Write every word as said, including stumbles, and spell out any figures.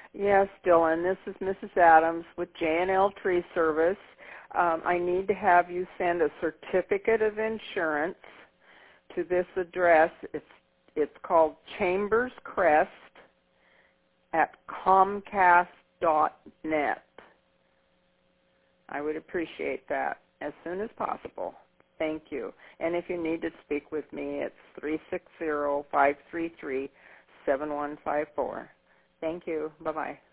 Yes, Dylan, this is Missus Adams with J and L Tree Service. Um, I need to have you send a certificate of insurance to this address. It's it's called Chambers Crest at Comcast dot net. I would appreciate that as soon as possible. Thank you. And if you need to speak with me, it's three six zero, five three three, seven one five four. Thank you. Bye-bye.